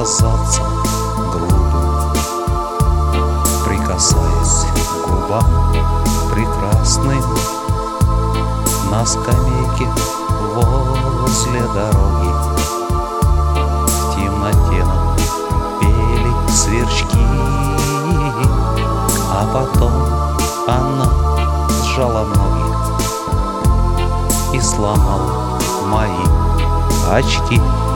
казаться грубым, прикасаясь к губам прекрасным на скамейке возле дороги. В темноте нам пели сверчки, а потом она сжала ноги и сломала мои очки.